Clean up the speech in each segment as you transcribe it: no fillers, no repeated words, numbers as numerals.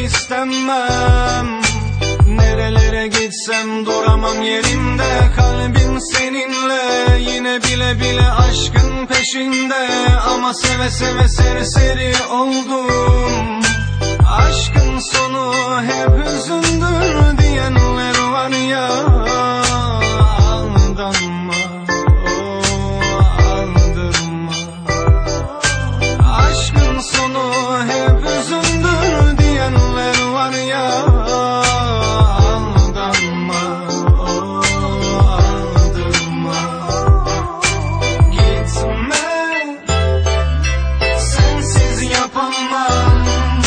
istemem. Nerelere gitsem duramam yerimde. Kalbim seninle, yine bile bile aşkın peşinde. Ama seve seve serseri oldum. Aşkın sonu hep hüzündür diyenler var ya. Aldanma, aldırma. Aşkın sonu hep hüzündür diyenler var ya. Aldanma, aldırma. Gitme, sensiz yapamam.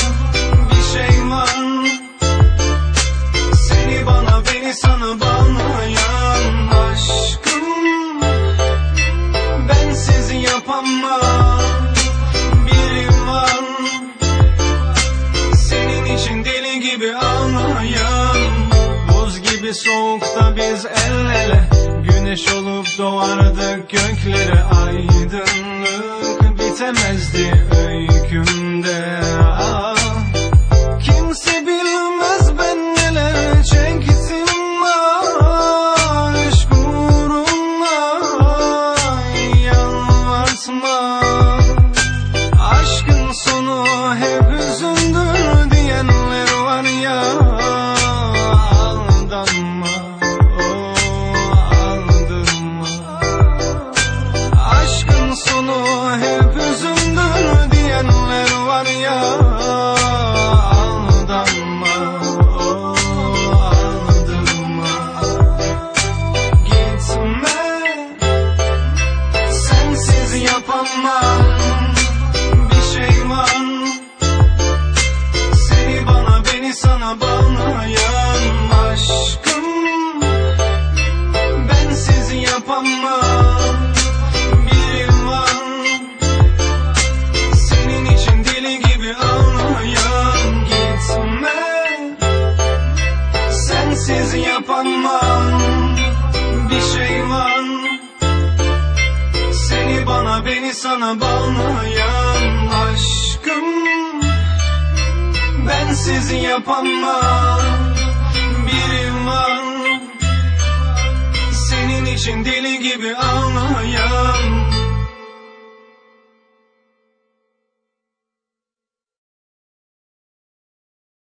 Sana bağlayan aşkım, bensiz yapamam. Biri var, senin için deli gibi ağlayan. Buz gibi soğukta biz el ele, güneş olup doğardık göklere. Aydınlık bitemezdi öykümde. Kimse bilmez ben neler çektim. Aşkın sonu hep hüzündür diyenler var ya. Aldanma, aldırma. Aşkın sonu hep hüzündür diyenler var ya. Aldanma, aldırma. Gitme, sensiz yapamam. Sana bağlayan aşkım, bensiz yapamam. Biri var, senin için deli gibi ağlayan. Gitme, sensiz yapamam. Bir şey var, seni bana beni sana bağlayan aşkım, bensiz yapamam. Biri var, senin için deli gibi ağlayan.